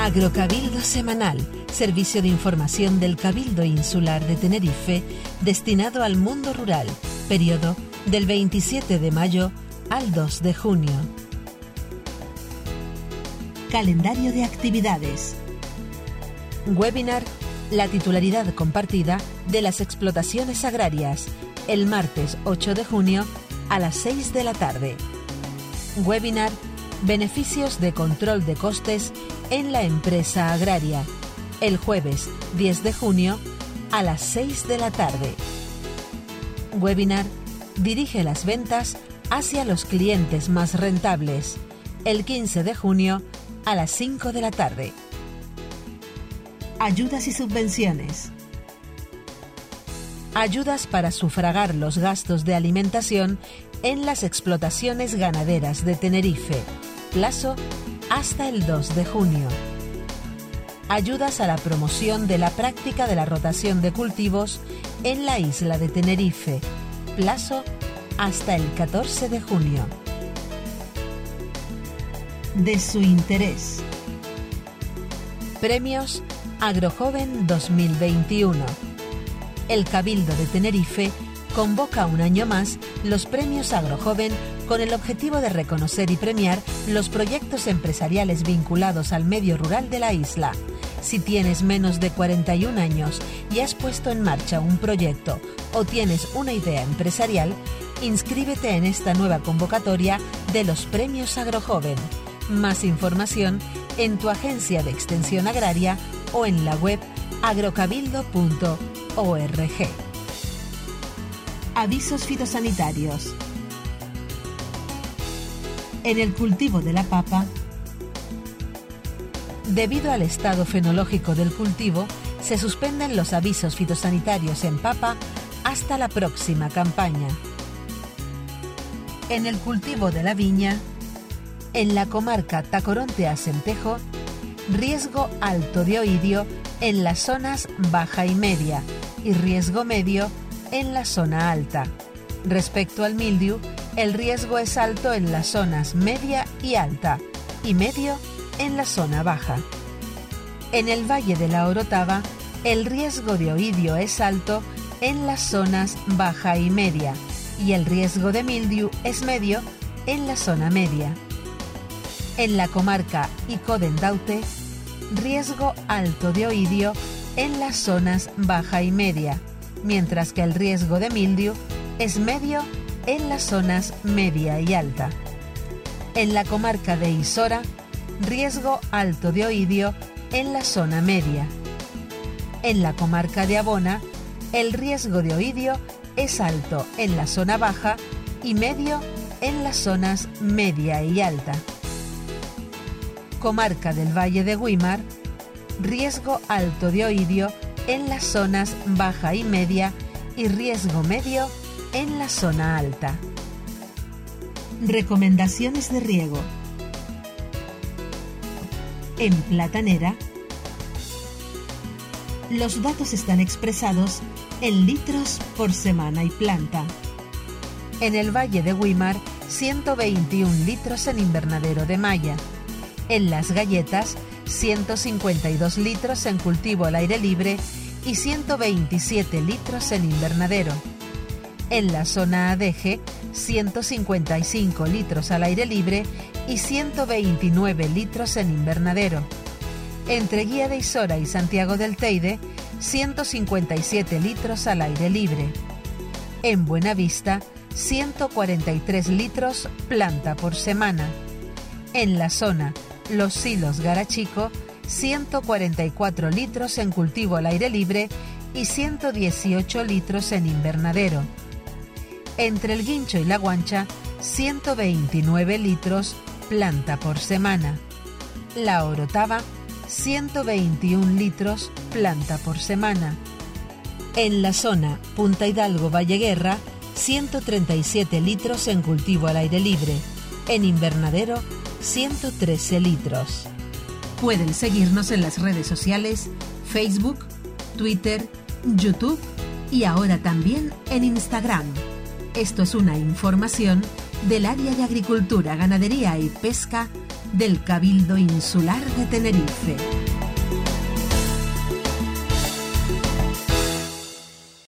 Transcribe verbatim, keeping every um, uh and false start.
Agrocabildo Semanal, servicio de información del Cabildo Insular de Tenerife, destinado al mundo rural, periodo del veintisiete de mayo al dos de junio. Calendario de actividades. Webinar La titularidad compartida de las explotaciones agrarias, el martes ocho de junio a las seis de la tarde. Webinar Beneficios de control de costes en la empresa agraria, el jueves diez de junio a las seis de la tarde. Webinar Dirige las ventas hacia los clientes más rentables, el quince de junio a las cinco de la tarde. Ayudas y subvenciones. Ayudas para sufragar los gastos de alimentación en las explotaciones ganaderas de Tenerife. Plazo hasta el dos de junio. Ayudas a la promoción de la práctica de la rotación de cultivos en la isla de Tenerife. Plazo hasta el catorce de junio. De su interés. Premios Agrojoven dos mil veintiuno. El Cabildo de Tenerife convoca un año más los premios Agrojoven con el objetivo de reconocer y premiar los proyectos empresariales vinculados al medio rural de la isla. Si tienes menos de cuarenta y un años y has puesto en marcha un proyecto o tienes una idea empresarial, inscríbete en esta nueva convocatoria de los premios Agrojoven. Más información en tu agencia de extensión agraria o en la web agrocabildo punto org. Avisos fitosanitarios. En el cultivo de la papa, debido al estado fenológico del cultivo, se suspenden los avisos fitosanitarios en papa hasta la próxima campaña. En el cultivo de la viña, en la comarca Tacoronte-Acentejo, riesgo alto de oidio en las zonas baja y media y riesgo medio en la zona alta. Respecto al mildiu, el riesgo es alto en las zonas media y alta y medio en la zona baja. En el Valle de la Orotava, el riesgo de oidio es alto en las zonas baja y media y el riesgo de mildiu es medio en la zona media. En la comarca Icodendaute, riesgo alto de oidio en las zonas baja y media, mientras que el riesgo de mildiu es medio en las zonas media y alta. En la comarca de Isora, riesgo alto de oidio en la zona media. En la comarca de Abona, el riesgo de oidio es alto en la zona baja y medio en las zonas media y alta. Comarca del Valle de Güímar, riesgo alto de oidio en las zonas baja y media y riesgo medio en la zona alta. Recomendaciones de riego. En Platanera, los datos están expresados en litros por semana y planta. En el Valle de Güímar, ciento veintiún litros en invernadero de malla. En Las Galletas, ciento cincuenta y dos litros en cultivo al aire libre y ciento veintisiete litros en invernadero. En la zona Adeje, ciento cincuenta y cinco litros al aire libre y ciento veintinueve litros en invernadero. Entre Guía de Isora y Santiago del Teide, ciento cincuenta y siete litros al aire libre. En Buenavista, ciento cuarenta y tres litros planta por semana. En la zona Los Silos Garachico, ciento cuarenta y cuatro litros en cultivo al aire libre y ciento dieciocho litros en invernadero. Entre el Guincho y la Guancha, ciento veintinueve litros planta por semana. La Orotava, ciento veintiún litros planta por semana. En la zona Punta Hidalgo Valleguerra, ciento treinta y siete litros en cultivo al aire libre. En invernadero, ciento trece litros. Pueden seguirnos en las redes sociales Facebook, Twitter, YouTube y ahora también en Instagram. Esto es una información del área de Agricultura, Ganadería y Pesca del Cabildo Insular de Tenerife.